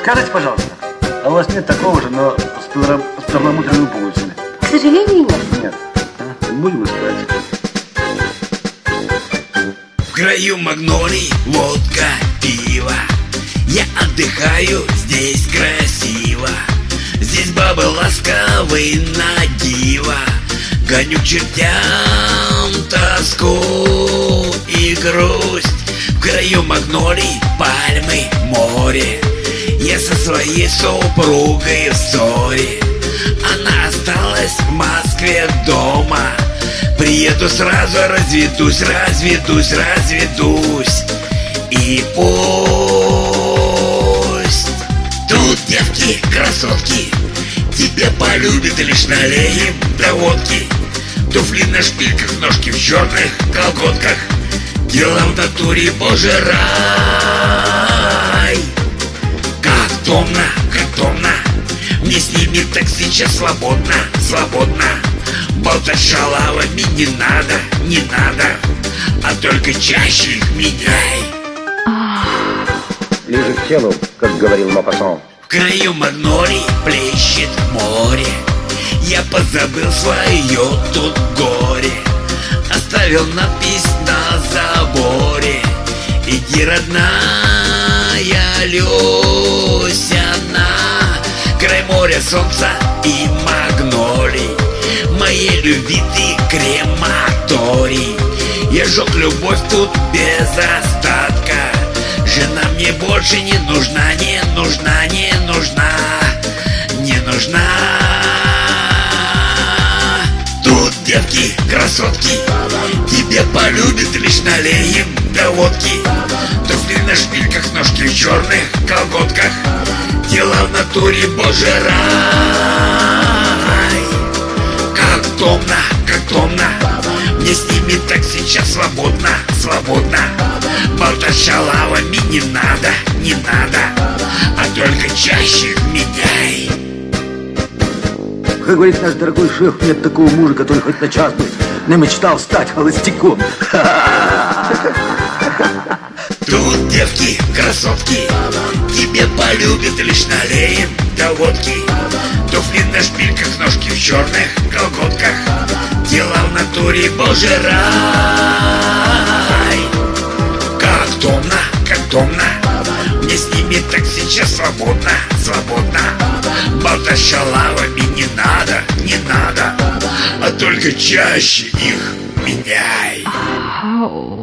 Скажите, пожалуйста, а у вас нет такого же, но с перламутровыми пуговицами? К сожалению, нет. Нет. Будем искать. В краю магнолий, водка, пиво. Я отдыхаю, здесь красиво. Здесь бабы ласковые на диво. Гоню к чертям тоску и грусть. В краю магнолий, пальмы, море. Я со своей супругой в ссоре. Она осталась в Москве дома. Приеду сразу, разведусь. И пусть тут девки, красотки тебя полюбят лишь налеем до водки. Туфли на шпильках, ножки в черных колготках. Дела в натуре, боже, рай. Как томно, мне с ними так сейчас свободно. Болтать шалавами не надо, а только чаще их меняй. Ближе к телу, как говорил Мопассон. В краю магнолий плещет море. Я позабыл свое тут горе. Оставил надпись на заборе. Иди, родная Люся, на край моря, солнца и магнолий. Моей любви ты крематорий. Я жег любовь тут без остатка. Жена мне больше не нужна. Тут девки, красотки тебя полюбят лишь налеем до водки. Туфли на шпильках, ножки в черных колготках. Дела в натуре, боже, рай. Как томно, мне с ними так сейчас свободно. Болтать шалавами не надо, а только чаще меняй. Как говорит наш дорогой шеф, нет такого мужа, который хоть на час бы не мечтал стать холостяком. Тут девки, красотки тебя полюбят лишь налеем до водки. Туфли на шпильках, ножки в черных колготках. Дела в натуре, боже, рай. Как томно, мне с ними так сейчас свободно. Болтать шалавами не надо, а только чаще их меняй.